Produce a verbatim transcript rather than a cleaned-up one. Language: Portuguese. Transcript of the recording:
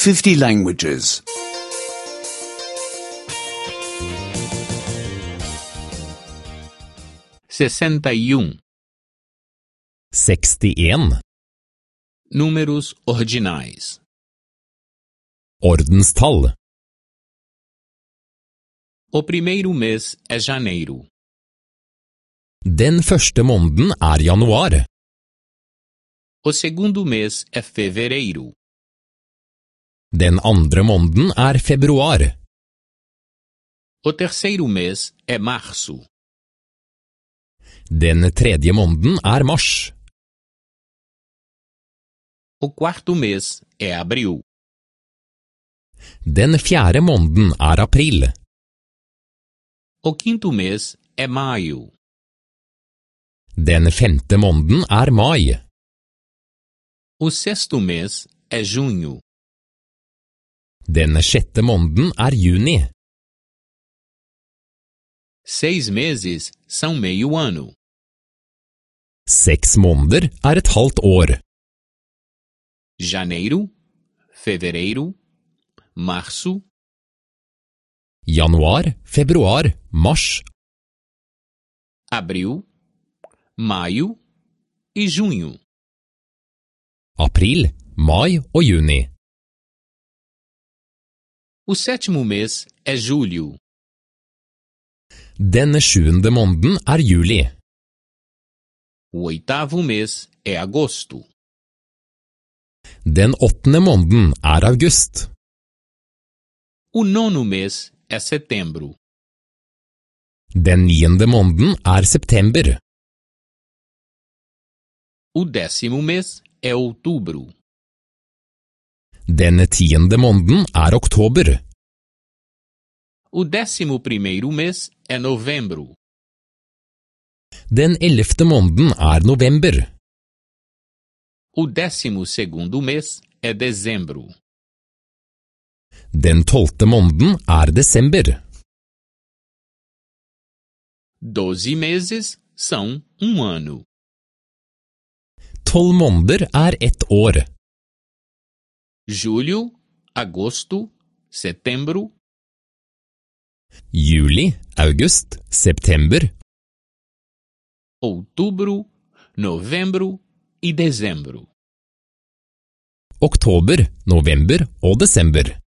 fifty languages. sessenta e um. sekstien. Números ordinais. Ordenstall. O primeiro mês é janeiro. Den første måneden er januar. O segundo mês é fevereiro. Den andre måneden er februar. O terceiro mês é março. Den tredje måneden er mars. O quarto mês é abril. Den fjerde måneden er april. O quinto mês é maio. Den femte måneden er mai. O sexto mês é junho. Den sjette måneden er juni. Seis meses são meio ano. Seks måneder er et halvt år. Janeiro, fevereiro, março, Januar, februar, mars, abril, maio e junho. april, mai og juni. O sétimo mês é julho. Den sjuende måneden er juli. O oitavo mês é agosto. Den åttende måneden er august. O nono mês é setembro. Den niende måneden er september. O décimo mês é outubro. Den tiende måneden er oktober. O décimo primeiro mês é novembro. Den ellevte måneden er november. O décimo segundo mês é dezembro. Den tolvte måneden er desember. Doze meses são um ano. Tolv måneder er ett år. Julho, agosto, setembro, Juli, august, september, outubro, novembro e dezembro. oktober, november og desember.